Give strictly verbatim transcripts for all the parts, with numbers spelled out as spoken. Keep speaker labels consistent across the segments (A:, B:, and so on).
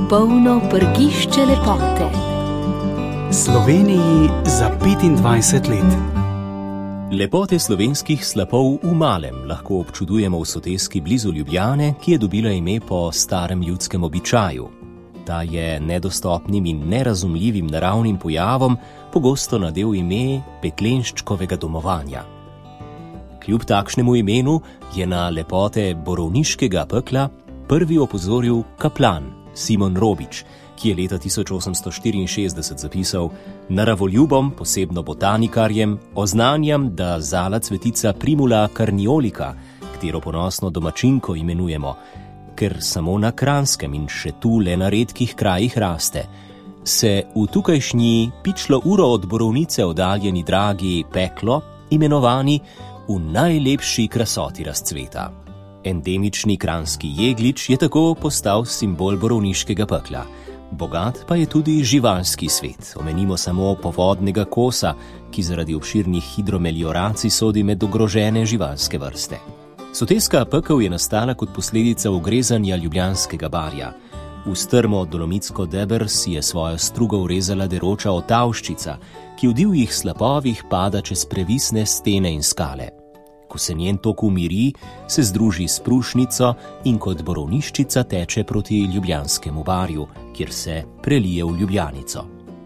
A: Polno prgišče lepote.
B: Sloveniji za petindvajset let.
C: Lepote slovenskih slapov v malem lahko občudujemo v soteski blizu Ljubljane, ki je dobila ime po starem ljudskem običaju. Ta je nedostopnim in nerazumljivim naravnim pojavom pogosto nadel ime peklenščkovega domovanja. Kljub takšnemu imenu je na lepote borovniškega pekla prvi opozoril kaplan Simon Robič, ki je leta tisoč osemsto štiriinšestdeset zapisal: naravoljubom, posebno botanikarjem, oznanjam, da zala cvetica primula karniolika, katero ponosno domačinko imenujemo, ker samo na Kranskem in še tu le na redkih krajih raste, se v tukajšnji pičlo uro od borovnice oddaljeni dragi peklo, imenovani v najlepši krasoti razcveta. Endemični kranski jeglič je tako postal simbol borovniškega pekla. Bogat pa je tudi živalski svet, omenimo samo povodnega kosa, ki zaradi obširnih hidromelioracij sodi med ogrožene živalske vrste. Soteska pekel je nastala kot posledica ugrezanja Ljubljanskega barja. V strmo dolomitsko deber si je svojo strugo urezala deroča otavščica, ki v divjih slapovih pada čez previsne stene in skale. Ko se njen tok umiri, se združi s Prušnico in kot borovniščica teče proti Ljubljanskemu barju, kjer se prelije v Ljubljanico.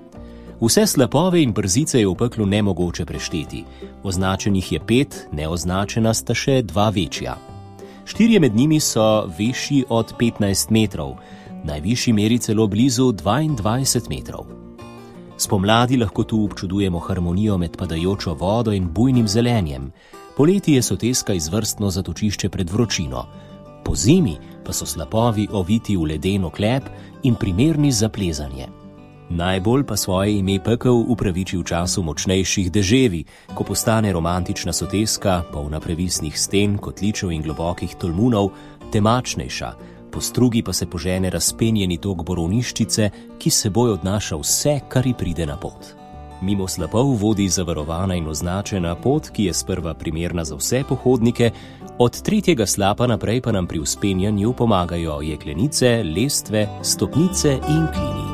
C: Vse slapove in brzice je v peklu nemogoče prešteti. Označenih je pet, neoznačena sta še dva večja. Štirje med njimi so višji od petnajst metrov, najvišji meri celo blizu dvaindvajset metrov. Spomladi lahko tu občudujemo harmonijo med padajočo vodo in bujnim zelenjem. Poleti je soteska izvrstno zatočišče pred vročino. Po zimi pa so slapovi oviti v ledeno klep in primerni za plezanje. Najbolj pa svoje ime pekel upraviči v času močnejših deževi, ko postane romantična soteska, polna previsnih sten, kotličev in globokih tolmunov, temačnejša, po strugi pa se požene razpenjeni tok borovniščice, ki s seboj odnaša vse, kar ji pride na pot. Mimo slapov vodi zavarovana in označena pot, ki je sprva primerna za vse pohodnike, od tretjega slapa naprej pa nam pri vzpenjanju pomagajo jeklenice, lestve, stopnice in klini.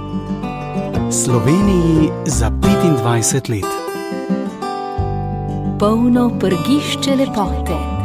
B: Sloveniji za petindvajset let.
A: Polno prgišče lepote.